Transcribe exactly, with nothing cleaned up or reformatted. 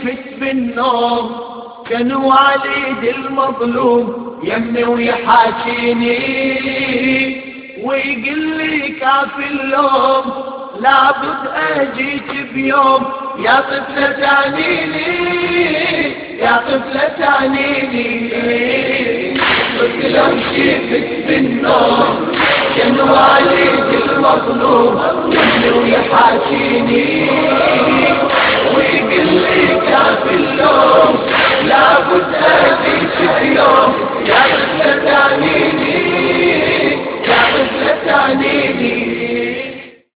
شيفت بالنوم كان والد المظلوم يمي ويحاكيني ويقول لي كافي اللوم لابد اجيك بيوم يا طفلة تعنيني يا طفلة تعنيني. قلت لو شفت بالنوم كان والد المظلوم يمي ويحاكيني ويقول لي